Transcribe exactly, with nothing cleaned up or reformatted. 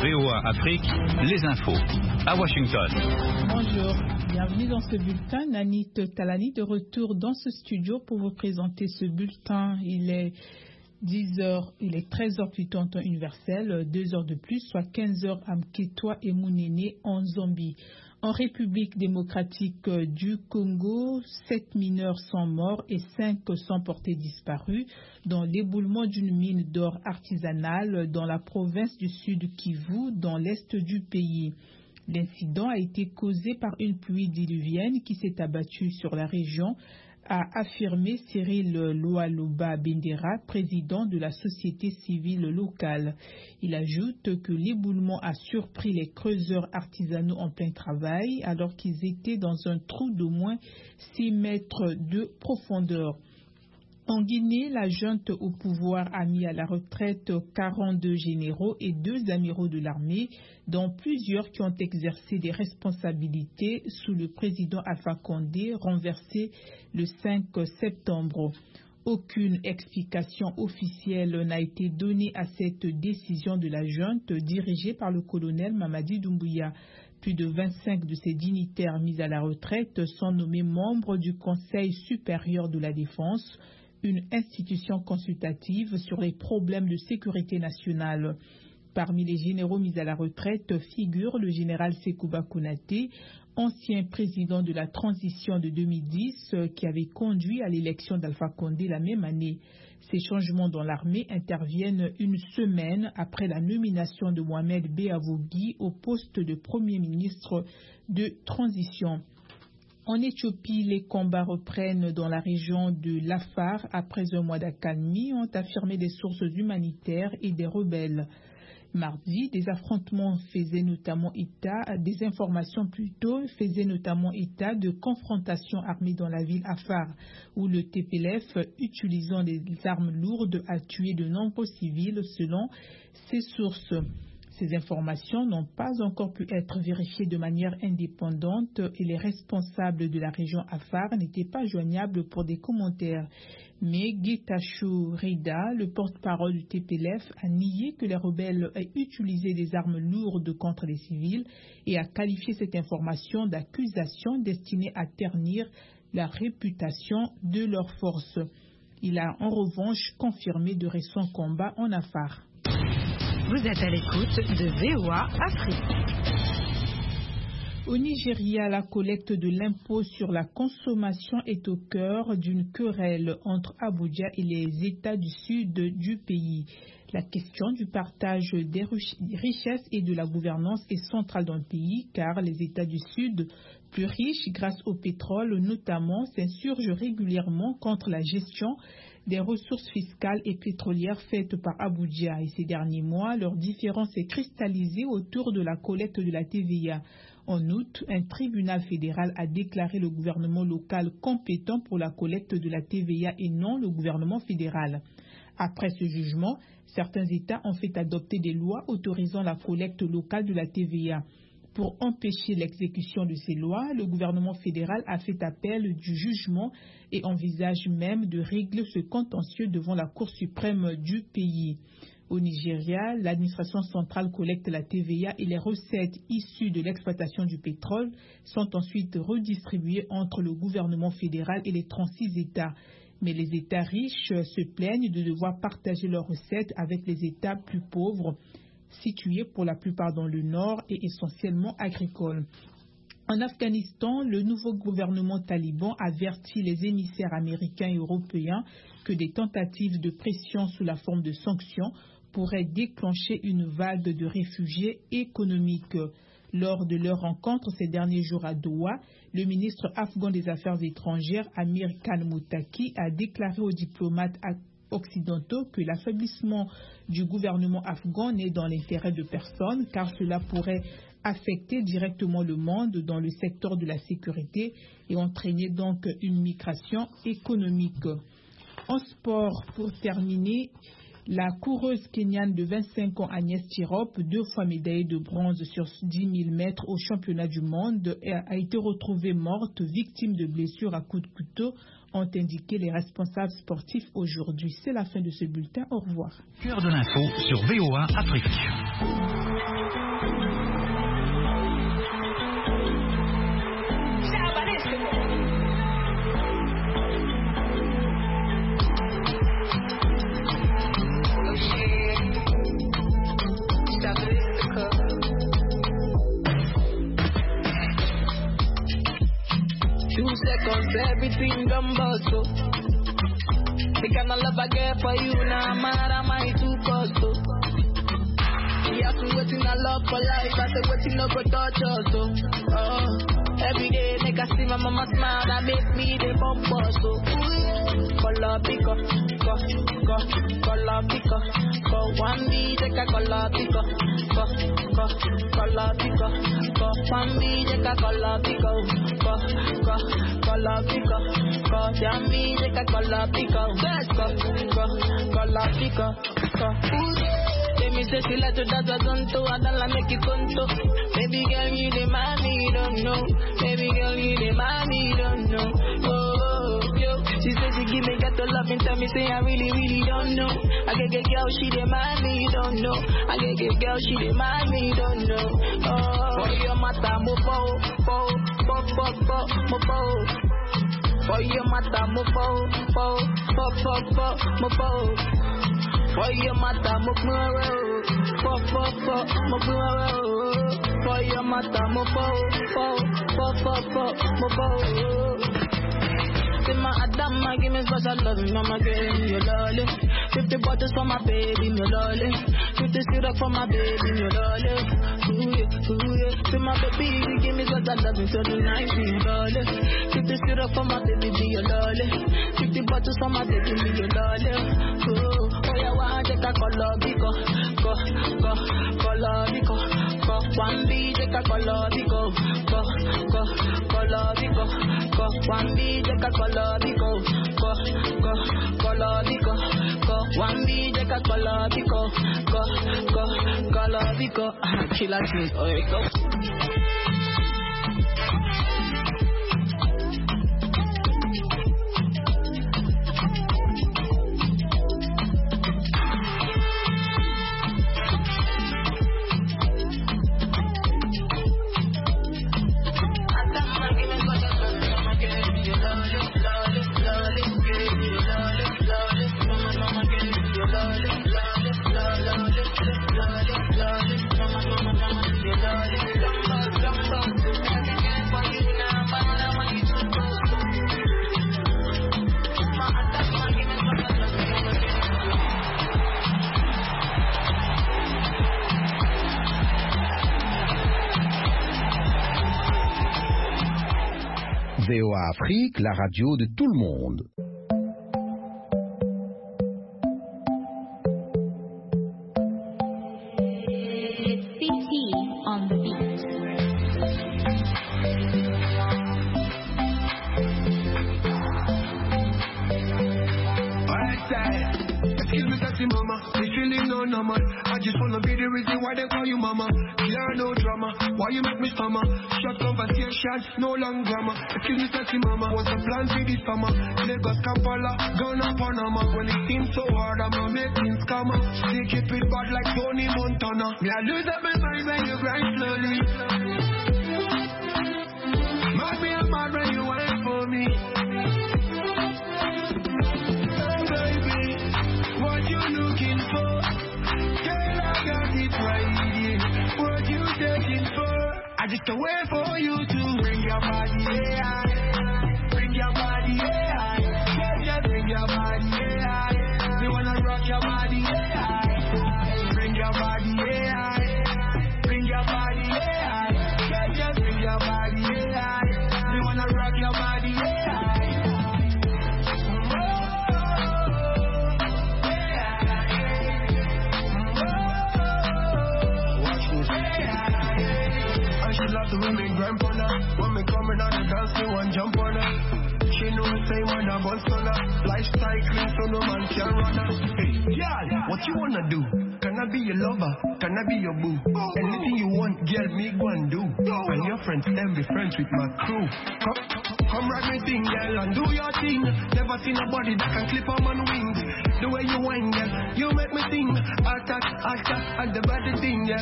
V O A Afrique, les infos à Washington. Bonjour, bienvenue dans ce bulletin. Nanit Talani de retour dans ce studio pour vous présenter ce bulletin. Il est dix heures, il est treize heures plutôt en temps universel, deux heures de plus, soit quinze heures à Mketwa et Mounene en Zambie. En République démocratique du Congo, sept mineurs sont morts et cinq sont portés disparus dans l'éboulement d'une mine d'or artisanale dans la province du Sud Kivu, dans l'est du pays. L'incident a été causé par une pluie diluvienne qui s'est abattue sur la région, a affirmé Cyril Loaloba Bendera, président de la société civile locale. Il ajoute que l'éboulement a surpris les creuseurs artisanaux en plein travail alors qu'ils étaient dans un trou d'au moins six mètres de profondeur. En Guinée, la junte au pouvoir a mis à la retraite quarante-deux généraux et deux amiraux de l'armée, dont plusieurs qui ont exercé des responsabilités sous le président Alpha Condé, renversé le cinq septembre. Aucune explication officielle n'a été donnée à cette décision de la junte dirigée par le colonel Mamadi Doumbouya. Plus de vingt-cinq de ces dignitaires mis à la retraite sont nommés membres du Conseil supérieur de la défense, une institution consultative sur les problèmes de sécurité nationale. Parmi les généraux mis à la retraite figure le général Sekouba Konaté, ancien président de la transition de deux mille dix, qui avait conduit à l'élection d'Alpha Condé la même année. Ces changements dans l'armée interviennent une semaine après la nomination de Mohamed Beavogui au poste de Premier ministre de transition. En Éthiopie, les combats reprennent dans la région de l'Afar après un mois d'accalmie, ont affirmé des sources humanitaires et des rebelles. Mardi, des affrontements faisaient notamment état, des informations plutôt faisaient notamment état de confrontations armées dans la ville Afar, où le T P L F, utilisant des armes lourdes, a tué de nombreux civils selon ces sources. Ces informations n'ont pas encore pu être vérifiées de manière indépendante et les responsables de la région Afar n'étaient pas joignables pour des commentaires. Mais Getachew Reda, le porte-parole du T P L F, a nié que les rebelles aient utilisé des armes lourdes contre les civils et a qualifié cette information d'accusation destinée à ternir la réputation de leurs forces. Il a en revanche confirmé de récents combats en Afar. Vous êtes à l'écoute de V O A Afrique. Au Nigeria, la collecte de l'impôt sur la consommation est au cœur d'une querelle entre Abuja et les États du sud du pays. La question du partage des richesses et de la gouvernance est centrale dans le pays car les États du sud, plus riches grâce au pétrole notamment, s'insurgent régulièrement contre la gestion des ressources fiscales et pétrolières faites par Abuja. Et ces derniers mois, leur différence s'est cristallisée autour de la collecte de la T V A. En août, un tribunal fédéral a déclaré le gouvernement local compétent pour la collecte de la T V A et non le gouvernement fédéral. Après ce jugement, certains États ont fait adopter des lois autorisant la collecte locale de la T V A. Pour empêcher l'exécution de ces lois, le gouvernement fédéral a fait appel du jugement et envisage même de régler ce contentieux devant la Cour suprême du pays. Au Nigeria, l'administration centrale collecte la T V A et les recettes issues de l'exploitation du pétrole sont ensuite redistribuées entre le gouvernement fédéral et les trente-six États. Mais les États riches se plaignent de devoir partager leurs recettes avec les États plus pauvres, situés pour la plupart dans le nord et essentiellement agricoles. En Afghanistan, le nouveau gouvernement taliban avertit les émissaires américains et européens que des tentatives de pression sous la forme de sanctions pourraient déclencher une vague de réfugiés économiques. Lors de leur rencontre ces derniers jours à Doha, le ministre afghan des Affaires étrangères, Amir Khan Mottaki, a déclaré aux diplomates occidentaux que l'affaiblissement du gouvernement afghan n'est dans l'intérêt de personne car cela pourrait affecter directement le monde dans le secteur de la sécurité et entraîner donc une migration économique. En sport, pour terminer, la coureuse kenyane de vingt-cinq ans Agnès Tirop, deux fois médaillée de bronze sur dix mille mètres au championnat du monde, a été retrouvée morte, victime de blessures à coups de couteau, ont indiqué les responsables sportifs aujourd'hui. C'est la fin de ce bulletin. Au revoir. Cœur de l'info sur V O A Afrique. cause everything done bust, oh. The kind of love I get for you now, man, am I too cost, oh. You have to wait in a love for life, I say waiting no go touch us, oh. Oh, every day make I see my mama smile, that make me the bump us, oh. Color picker, go, go, color picker, go one B, take a color picker, go, go, color picker, go one B, take a color picker, go, go, color picker, go jam B, take a color picker, go, go, color picker, go. Me say she like to dance a zonto, I don't like make it conto. Baby girl, you the mommy, you don't know. Baby girl, you the mommy, you don't know. Oh, yo. She said she give me get the love and tell me say I really, really don't know. I get get girl, she the mommy, you don't know. I get get girl, she the mommy, you don't know. Oh, for your mata, mo po, po, po, po, po, mo po. For your mata, mo po, po, po, po, po, mo po. For your mata, mo po, po, po, po, mo po. For your mata, mo po, po, po, po, po, mo po. Say my Adama, give me special love, mama, give me your lolly. Fifty bottles for my baby, me lolly. Fifty syrup for my baby, me lolly. Ooh yeah, ooh yeah. Say my baby, give me special love until the night, me lolly. Fifty syrup for my baby, be your lolly. Fifty bottles for my baby, me your lolly. Ooh, oh yeah, one take a color biko, go, go, color biko, go. One B take a color biko, go, go, color biko, go. One B take a color. Go, go, go, color go, go, one B, take a color go, go, go, color go. Killer tunes, oh, here we go. V O A Afrique, la radio de tout le monde. It's C T on the beat. Excuse me, sexy mama, this feeling no normal. I just wanna be the reason why they call you mama. Yeah, no drama, why you make me stammer? Short conversation, no long grammar. Excuse me, sexy mama, what's the plan for this summer? Lagos, Kampala, Ghana, Panama. When it seems so hard, I'ma make things come up. They keep it bad like Tony Montana. Me, I lose up my mind when you grind slowly. Mad me, I'm mad when you wait for me. What you looking for? Girl, I got it right here. What you taking for? I just wait for you to bring your body, yeah. Bring your body, yeah. Yeah, yeah, bring your body, yeah. We wanna rock your body, yeah. Bring your body, yeah. Bring your body, yeah. Yeah, yeah, bring your body, yeah. We wanna rock your body, yeah. She love the women grandpa. When me coming on the dance, me one jump on her. She know the same when I bust on her. Lifestyle clean so no man can run her. Hey, girl, what you wanna do? Can I be your lover? Can I be your boo? Anything you want, girl, me go and do. And your friends, them be friends with my crew. Come, come ride me thing, girl, and do your thing. Never seen a body that can clip on man wings. The way you whine, girl, you make me sing. Attack, attack, and the body thing, yeah.